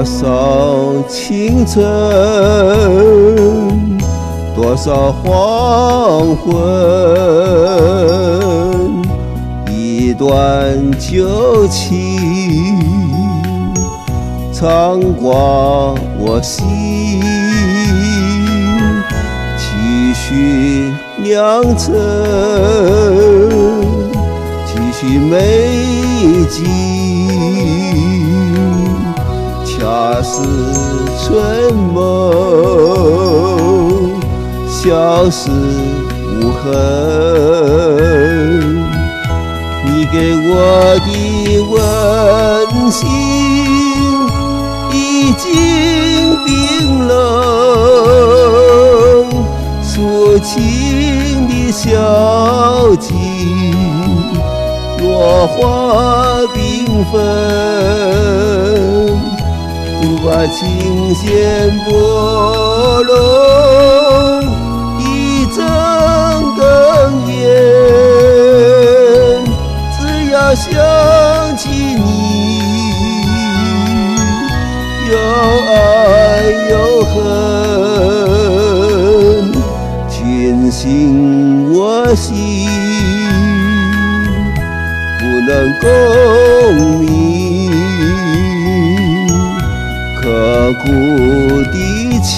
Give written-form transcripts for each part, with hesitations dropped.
少青春，多少黄昏，一段旧情常挂我心，继续酿成，继续美景，恰似春梦，消失无痕。你给我的温馨已经冰冷，抒情的小径，落花缤纷，独把琴弦拨弄，一阵哽咽。只要想起你，有爱有恨，全心我心，不能共鸣，刻骨的情，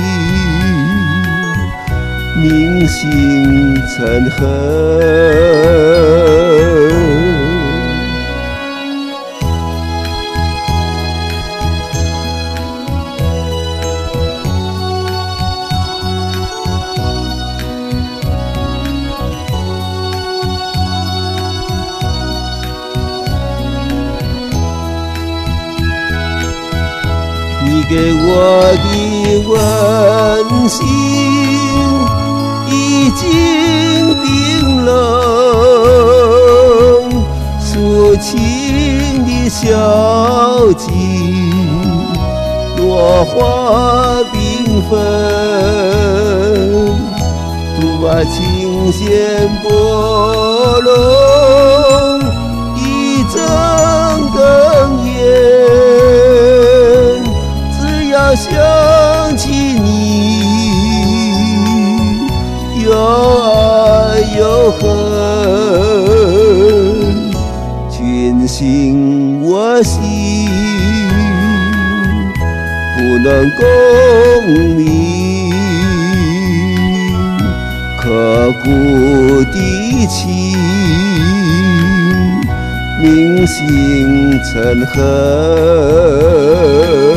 铭心成恨。你给我的温馨已经冰冷，抒情的小径，落花缤纷，独把琴弦拨弄，一阵哽咽。想起你，有爱有恨，全心我心，不能共鸣，刻骨的情，铭心成恨。